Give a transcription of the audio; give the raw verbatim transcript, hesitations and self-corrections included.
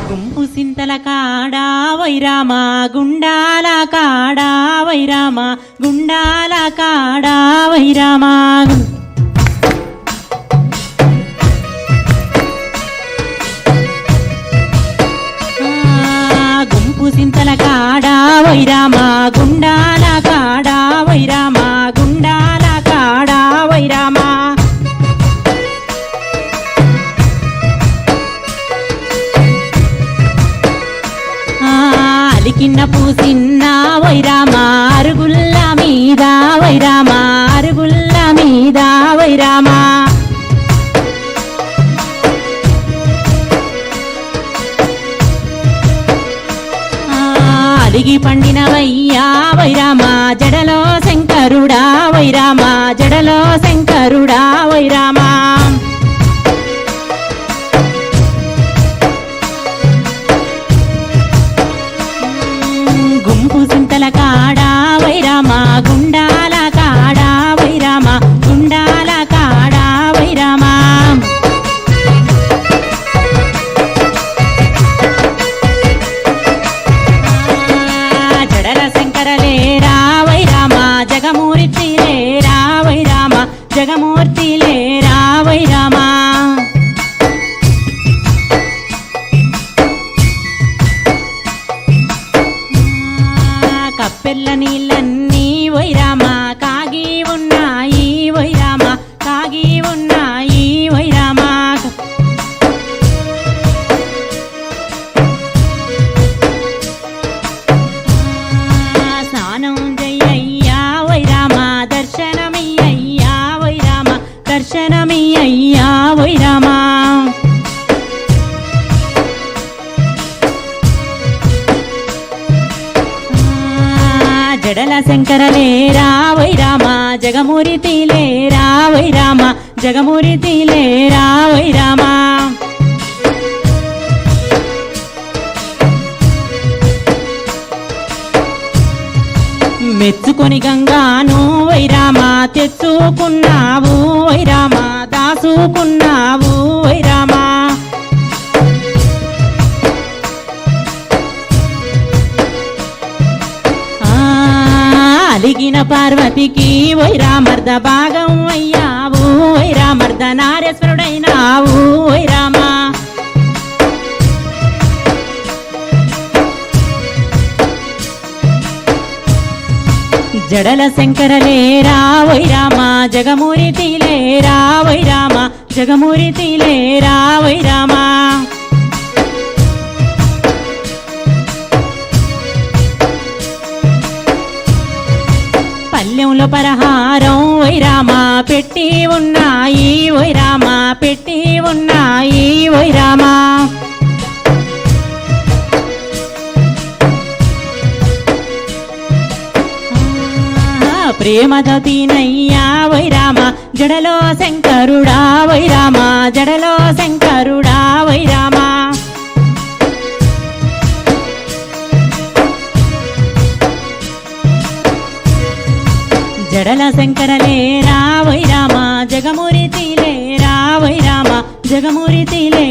గుంపు సింతల కాడా వైరామా గుండాల కాడా వైరామా గుండాల కాడా వైరామా గుంపు సింతల కాడా వైరామా గుండాల కాడా వైరామా గుండాల కాడా వైరామా అలికిన్న పూసిన్న వైరామా అరుగుల్ల మీద వైరామా అరుగుల్ల మీద వైరామా అలిగి పండినవయ్యా వైరామా జడలో శంకరుడా వైరామా జడలో శంకరుడా వైరామా గుంపు సింతల కాడా వైరామా గుండాల కాడా వైరామా గుండాల కాడా వైరామా జడల శంకరలేరా వైరామా జగమూర్తి లేరా వైరామా జగమూర్తి లేరా వైరామా కప్పెల్ల నీళ్ళన్నీ వైరామా కాగి ఉన్నాయి వైరామా కాగి ఉన్నాయి వైరామా స్నానం జయ్యయ్యా వైరామా దర్శనమయ్యయ్యా వైరామా దర్శనమయ్యయ్యా వైరామా జడల శంకరలేరా వైరామా జగమూర్తి లేరా వైరామా జగమూర్తి లేరా వైరామా మెచ్చుకొని గంగాను వైరామా తెచ్చుకున్నావు వైరామా దాసుకున్నావు వైరామా అలిగిన పార్వతికి వైరామర్ద భాగం అయ్యావు వైరామర్ద నారేశ్వరుడైనావు వైరామా జడల శంకరలేరా వైరామా జగమూర్తి లేరా వైరామా జగమూర్తి లేరా వైరామా పల్లెంలో పరహారం వైరామా పెట్టి ఉన్నాయి వైరామా పెట్టి ఉన్నాయి వైరామా ప్రేమదతినయ్యా వైరామా జడలో శంకరుడా వైరామా జడలో శంకరుడా వైరామా జడల శంకరలేరా వైరామా జగమూర్తి లేరా వైరామా జగమూర్తి లేరా